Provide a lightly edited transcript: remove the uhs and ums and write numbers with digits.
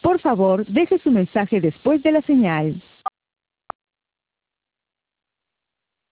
Por favor, deje su mensaje después de la señal.